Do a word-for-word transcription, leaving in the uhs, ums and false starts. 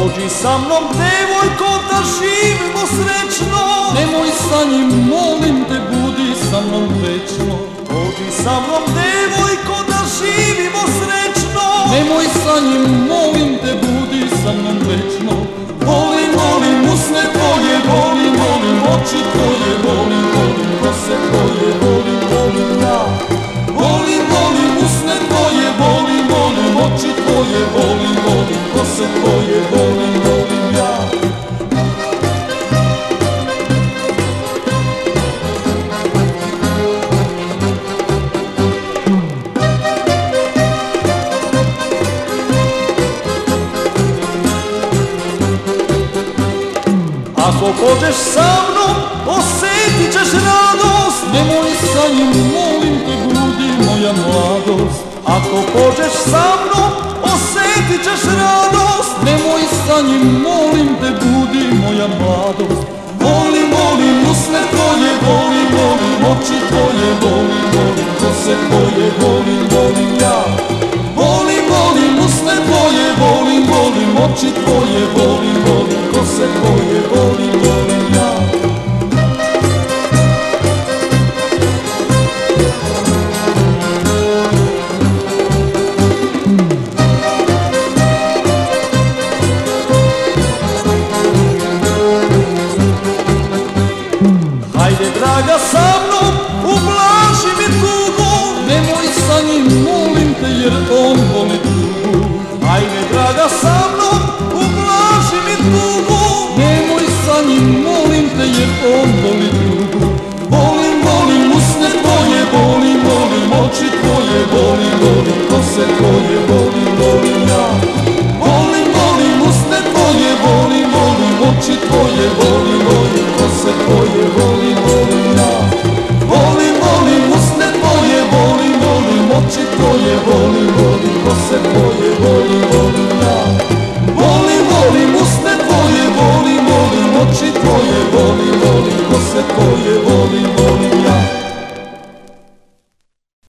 Pođi sa mnom, devojko, da živimo srećno. Nemoj sa njim, molim te, budi sa mnom večno. Pođi sa mnom, devojko, da živimo srećno. Nemoj sa njim, molim te, budi sa mnom večno. Volim, volim usne tvoje, volim, volim oči tvoje, volim, volim kose tvoje, volim, volim ja. Volim, volim usne tvoje, volim, volim oči tvoje, volim, volim kose tvoje, volim, volim ja. Ako pođeš sa mnom, osjetit ćeš radost. Nemoj sa njim, molim te, budi moja mladost. Ako pođeš sa mnom, osjetit ćeš radost. Nemoj sa njim, molim te, budi moja mladost. Volim, volim usne tvoje, volim, volim oči tvoje, volim, volim kose tvoje, volim, volim ja. Volim, volim usne tvoje, volim, volim oči tvoje, volim, volim kose tvoje.